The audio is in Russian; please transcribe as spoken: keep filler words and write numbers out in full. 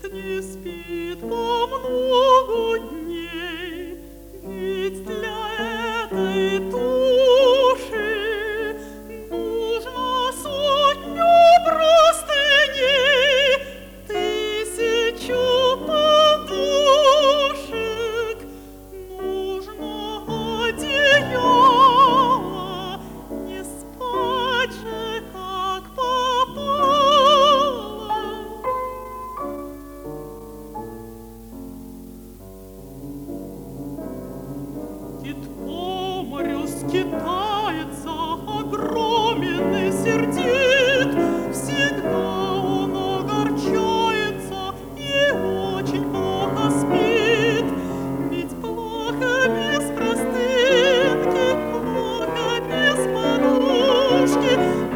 не спит по много дней, ведь для этой души нужно сотню простыней, тысячу подушек, нужно одеяло, не спать же, как попало. Дед по морю скитается, огромен и сердит, всегда он огорчается и очень плохо спит. Ведь плохо без простынки, плохо без подушки,